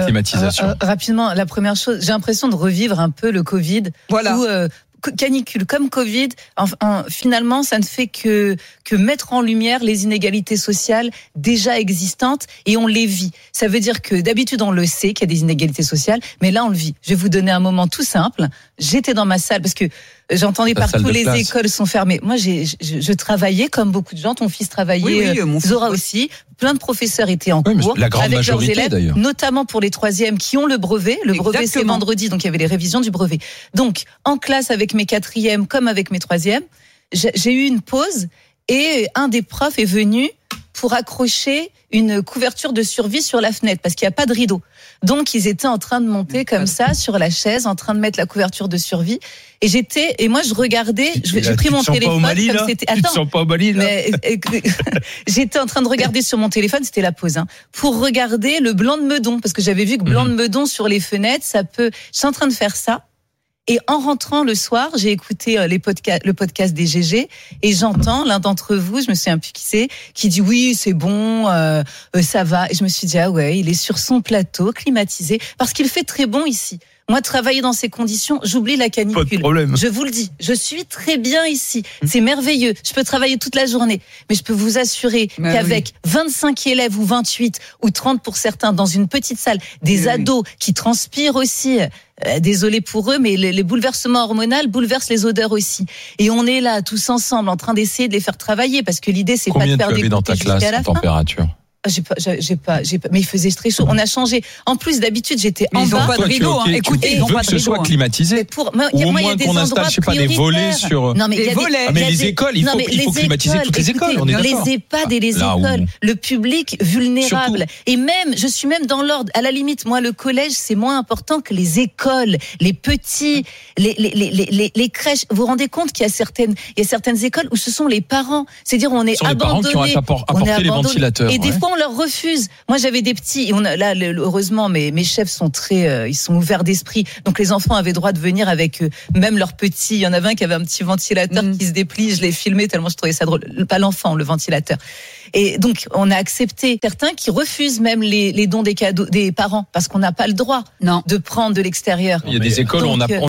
climatisation. Rapidement, la première chose, j'ai l'impression de revivre un peu le Covid. Voilà. Où, canicule comme Covid, finalement, ça ne fait que mettre en lumière les inégalités sociales déjà existantes et on les vit. Ça veut dire que d'habitude, on le sait qu'il y a des inégalités sociales, mais là, on le vit. Je vais vous donner un moment tout simple. J'étais dans ma salle parce que j'entendais partout les écoles sont fermées. Moi, je travaillais comme beaucoup de gens. Ton fils travaillait, Zora aussi. Plein de professeurs étaient en cours la grande avec majorité, leurs élèves, d'ailleurs. Notamment pour les troisièmes qui ont le brevet. Le brevet, c'est vendredi, donc il y avait les révisions du brevet. Donc, en classe avec mes quatrièmes comme avec mes troisièmes, j'ai eu une pause et un des profs est venu pour accrocher une couverture de survie sur la fenêtre parce qu'il n'y a pas de rideau. Donc, ils étaient en train de monter comme ça sur la chaise, en train de mettre la couverture de survie. Et moi, je regardais, j'ai pris mon téléphone comme c'était. Tu te sens pas au Mali, là? Mais, j'étais en train de regarder sur mon téléphone, c'était la pause, pour regarder le blanc de Meudon, parce que j'avais vu que blanc de Meudon sur les fenêtres, je suis en train de faire ça. Et en rentrant le soir, j'ai écouté le podcast des GG et j'entends l'un d'entre vous, je me souviens plus qui c'est, qui dit oui, c'est bon, ça va. Et je me suis dit, ah ouais, il est sur son plateau, climatisé, parce qu'il fait très bon ici. Moi, travailler dans ces conditions, j'oublie la canicule. Pas de problème. Je vous le dis, je suis très bien ici. C'est merveilleux. Je peux travailler toute la journée. Mais je peux vous assurer qu'avec 25 élèves ou 28 ou 30 pour certains dans une petite salle, des ados qui transpirent aussi, désolé pour eux, mais les bouleversements hormonaux bouleversent les odeurs aussi. Et on est là, tous ensemble, en train d'essayer de les faire travailler parce que l'idée, c'est pas de faire des Combien tu avais dans ta classe en température? J'ai pas, mais il faisait très chaud. On a changé. En plus, d'habitude, j'étais en bas. Ils n'ont pas de rideau, Écoutez, ils n'ont pas de rideau. Que ce soit climatisé. Ou au moins qu'on installe, je sais pas, des volets sur. Non, mais des volets. Mais les écoles, il faut climatiser toutes les écoles. On est d'accord. Les EHPAD et les écoles, le public vulnérable. Et même, je suis même dans l'ordre. À la limite, moi, le collège, c'est moins important que les écoles, les petits, les crèches. Vous vous rendez compte qu'il y a certaines écoles où ce sont les parents. C'est-à-dire, on est abandonnés. Les parents qui ont apporté les ventilateurs. Et des fois, on leur refuse. Moi, j'avais des petits, et heureusement, mes chefs sont ils sont ouverts d'esprit. Donc, les enfants avaient droit de venir avec même leurs petits. Il y en avait un qui avait un petit ventilateur qui se déplie. Je l'ai filmé tellement je trouvais ça drôle. Pas l'enfant, le ventilateur. Et donc, on a accepté certains qui refusent même les dons des cadeaux des parents parce qu'on n'a pas le droit de prendre de l'extérieur. Il y a des écoles où on a